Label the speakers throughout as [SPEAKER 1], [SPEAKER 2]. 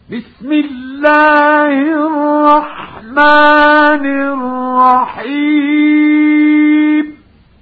[SPEAKER 1] بسم الله الرحمن الرحيم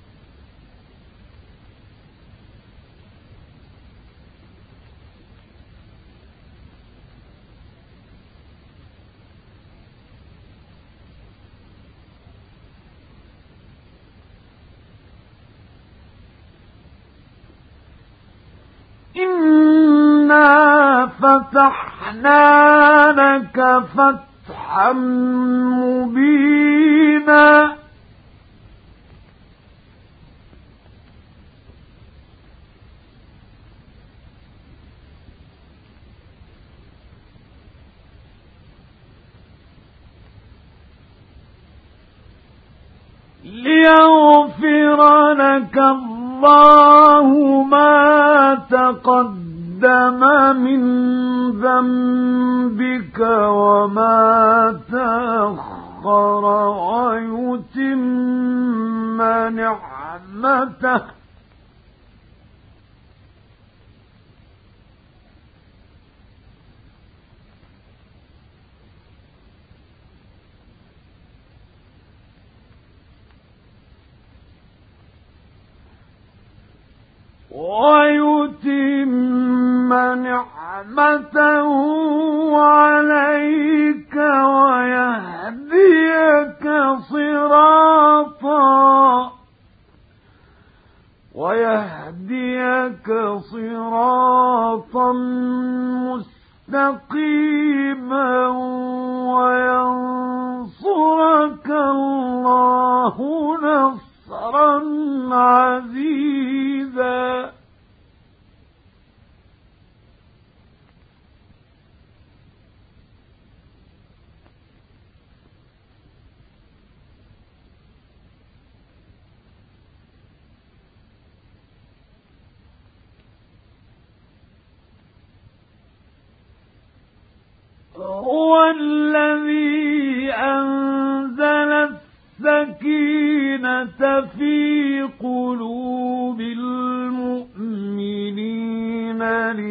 [SPEAKER 1] إنا فتحنا لك فتحا مبينا ليغفر لك الله ما تقدم من ذنبك وما تأخر ويتم نعمته عليك ويهديك صراطا مستقيما وينصرك الله نصرا عزيزا هو الذي أنزل السكينة في قلوب المؤمنين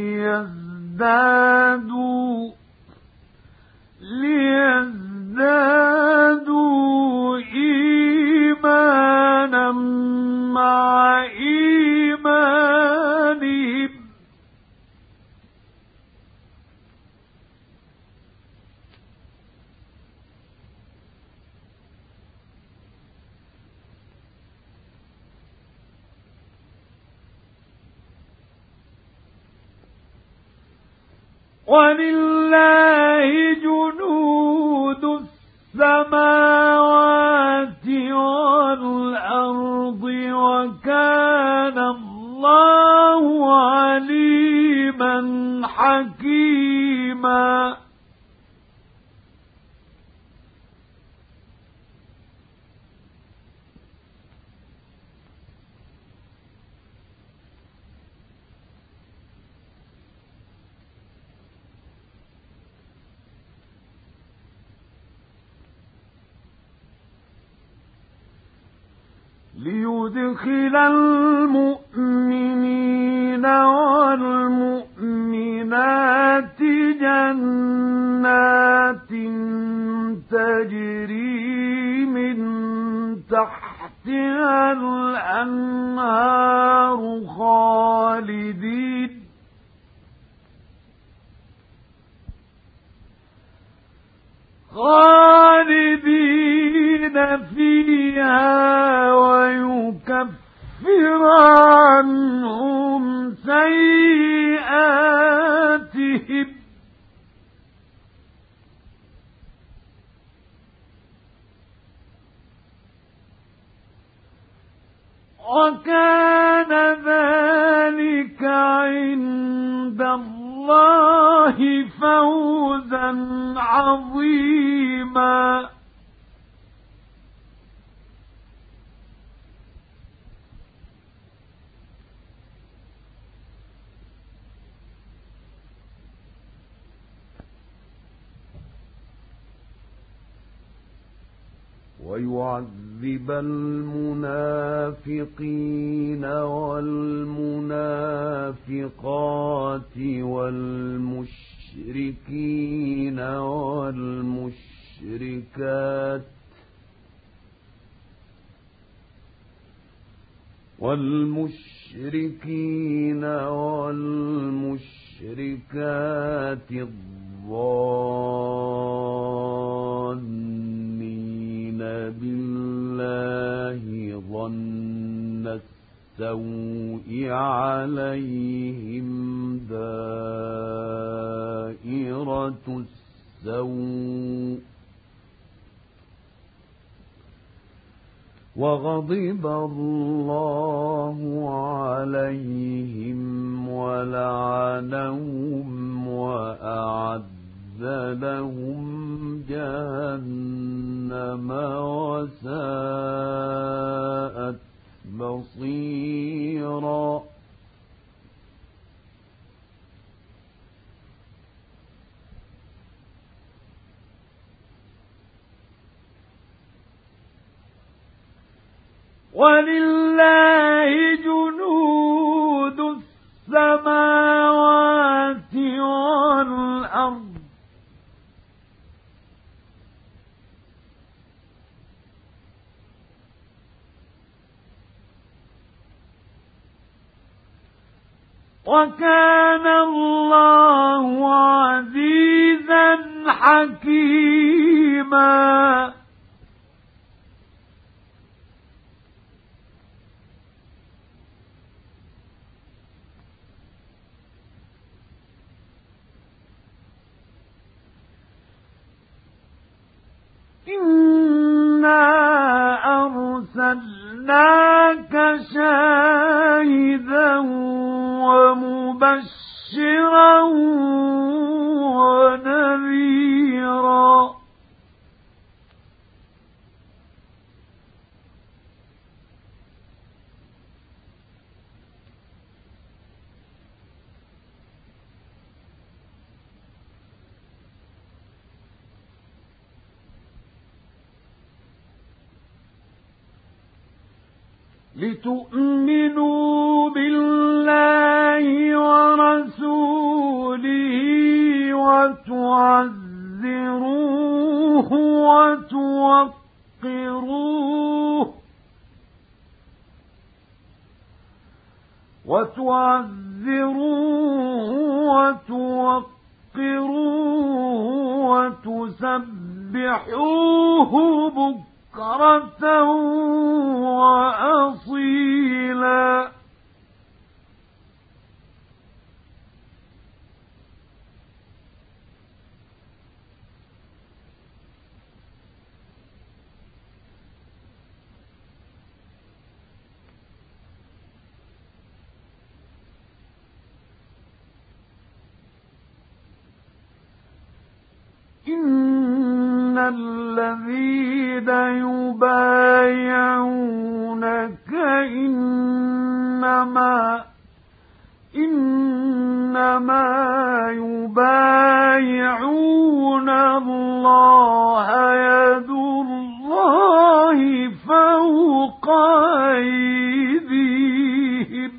[SPEAKER 1] ليزدادوا إيمانا مع إيمانهم ولله جنود السماوات والأرض وكان الله عليما حكيما ليدخل المؤمنين والمؤمنات جنات تجري من تحتها الأنهار خالدين فيها ويكفر عنهم سيئاتهم وكان ذلك عند الله فوزا عظيما ويعذب المنافقين والمنافقات والمشركين والمشركين والمشركات الظانين بالله ظن السوء عليهم دائرة السوء وغضب الله عليهم ولعنهم وأعد لهم جهنم وساءت مصيرا ولله جنود السماوات والأرض وكان الله عزيزا حكيما إنا أرسلناك شاهدا ومبشرا ونذيرا لتؤمنوا بالله ورسوله وتعزروه وتوقروه وتسبحوه بكرة وأصيلا إن الذين يبايعونك إنما يبايعون الله يد الله فوق أيديهم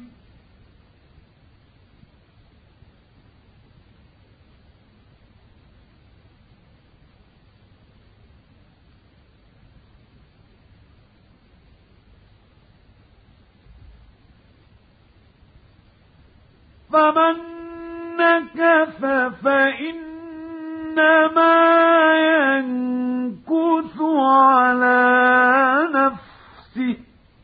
[SPEAKER 1] فمن نكث فإنما ينكث على نفسه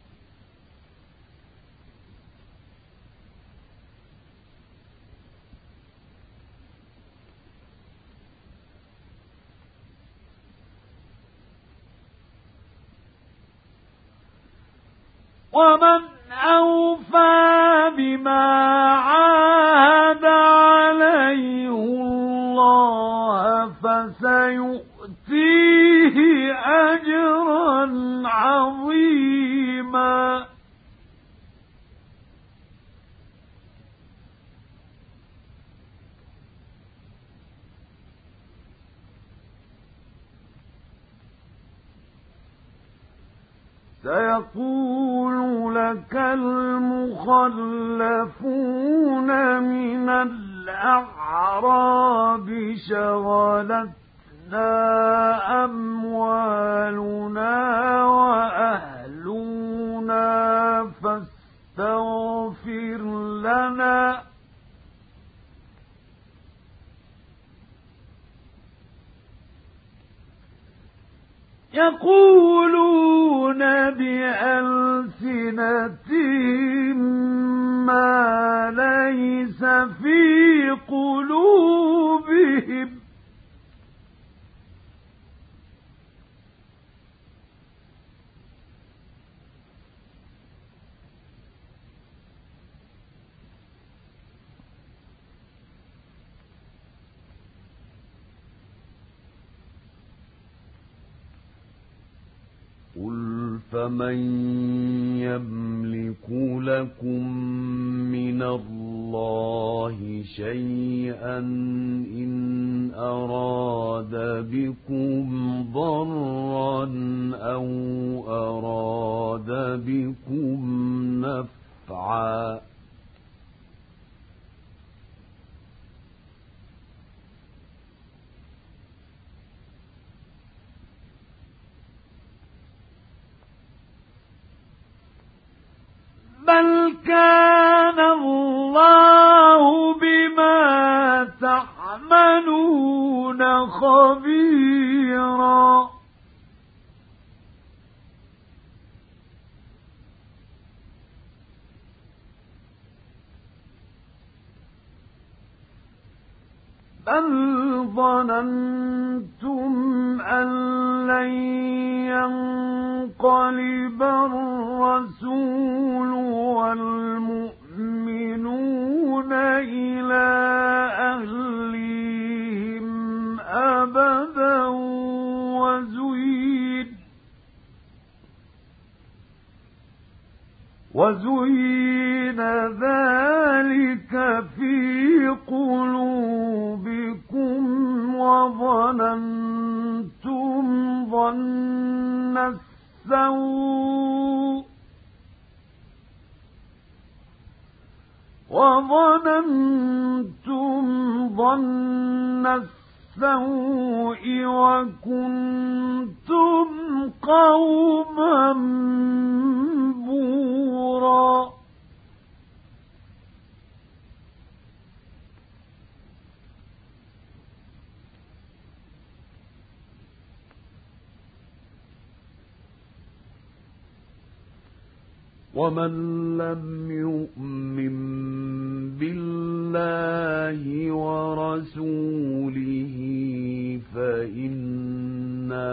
[SPEAKER 1] ومن أوفى بما عاهد عليه الله فسيؤتيه أجرا عظيما سيقول لك المخلفون من الأعراب الأعراب شغلتنا أموالنا وأهلنا فاستغفر لنا يقولون بألسنتهم ما ليس في قلوبهم قل فمن يملك لكم من الله شيئا إن أراد بكم ضرا أو أراد بكم نفعا بل كان الله بما تعملون خبيرا بل ظننتم أن لن ينقلب الرسول والمؤمنون إلى أهليهم أبدا وزين ذلك في قلوبكم وظننتم ظن السوء وكنتم قوما بورا ومن لم يؤمن بالله ورسوله فإنا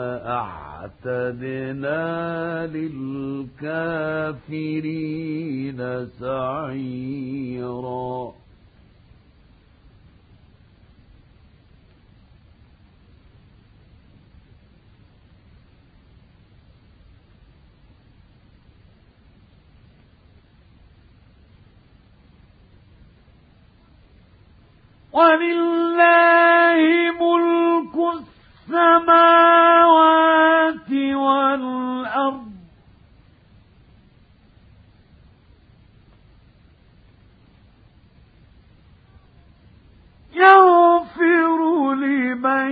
[SPEAKER 1] أعتدنا للكافرين سعيرا ولله ملك السماوات والأرض يغفر لمن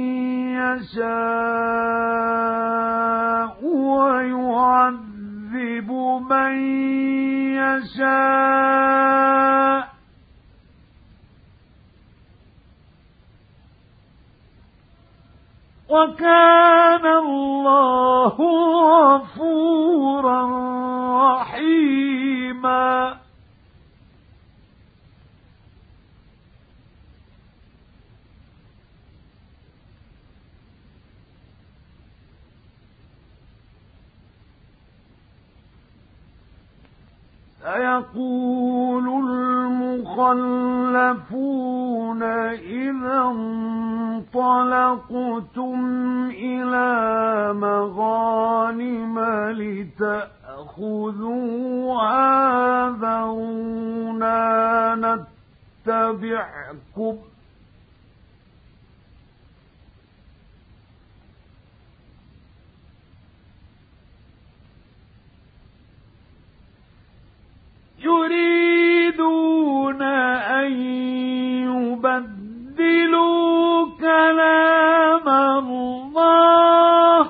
[SPEAKER 1] يشاء ويعذب من يشاء وكان الله غفورا رحيما سيقول المخلفون إذا انطلقتم إلى مغانم لتأخذوها ذرونا نتبعكم يريدون أن بدلوا كلام الله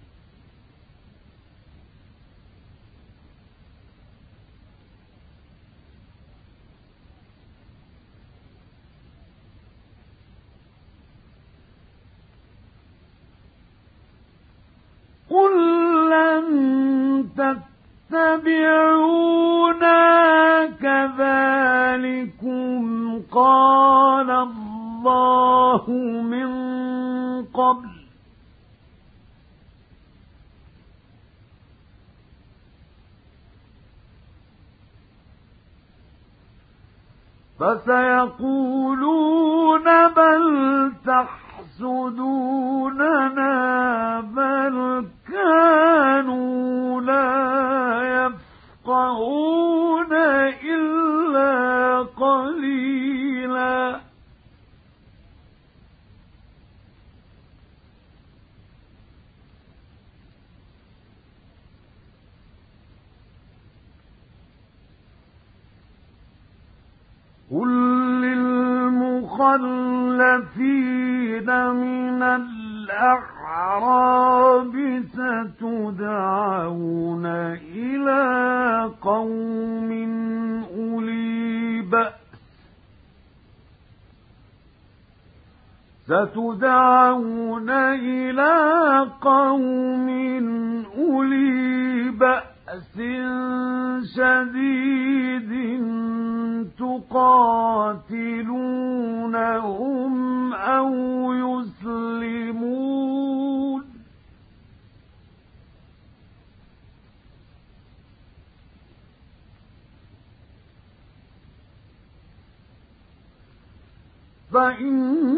[SPEAKER 1] قل لن تتبعونا كذلكم قال الله من قبل فسيقولون بل تحسدوننا بل كانوا لا يفقهون إلا قليلا قل للمخلفين من الأعراب ستدعون إلى قوم أولي بأس شديد تقاتلونهم أو يسلمون فإن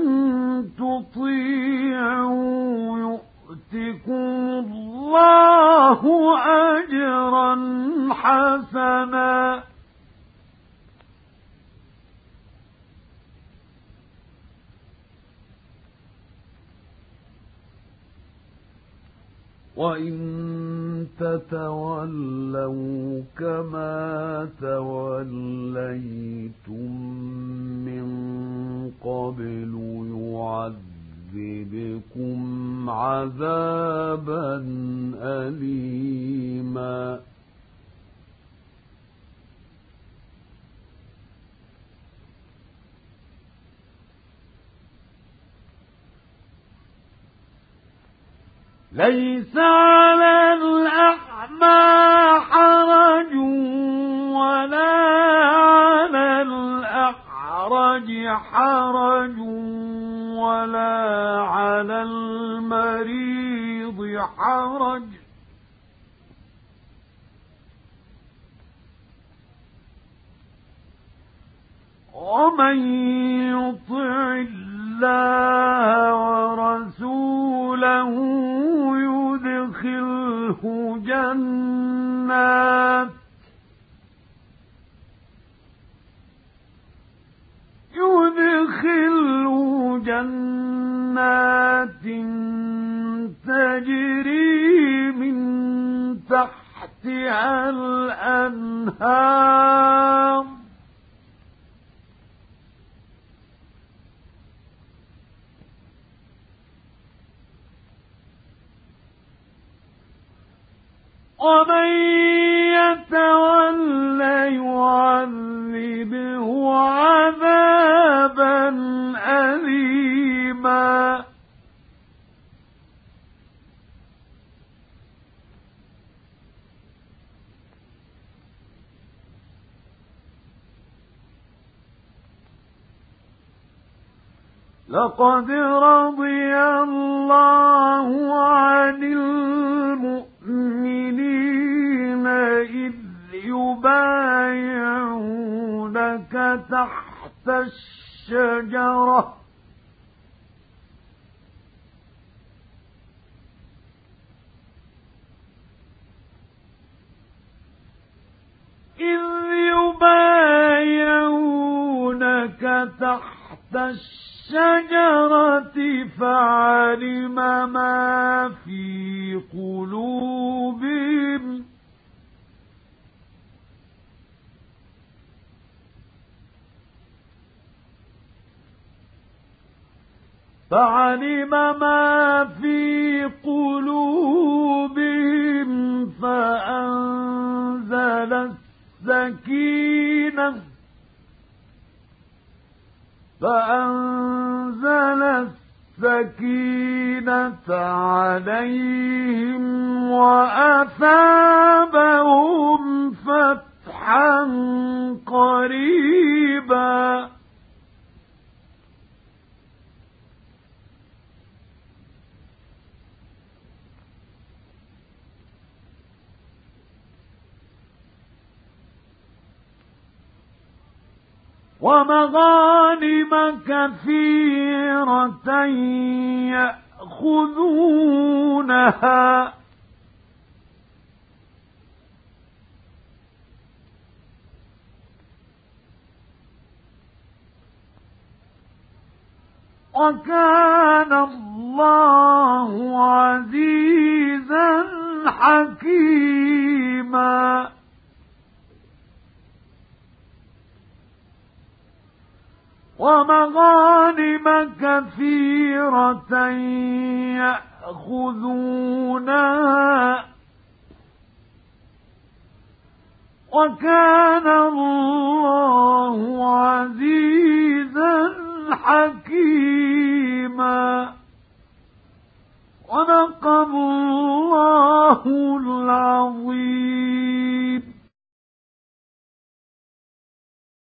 [SPEAKER 1] تطيعوا يؤتكم الله أجرا حسنا وإن تتولوا كما توليتم من قبل يعذبكم عذابا أليما ليس على الأعمى حرج ولا على الأعرج حرج ولا على المريض حرج ومن يطع الله ورسوله يدخله جنات تجري من تحتها الأنهار ومن يتول يعذبه عذابا أليما لقد رضي الله عن المؤمنين إذ يبايعونك تحت الشجرة فعلم ما في قلوبهم فعلم ما في قلوبهم فأنزل السكينة عليهم وأثابهم فتحا قريبا ومغانم كثيرة يأخذونها وكان الله عزيزا حكيما ومغانم كثيرة يأخذونها وكان الله عزيزا حكيما صدق الله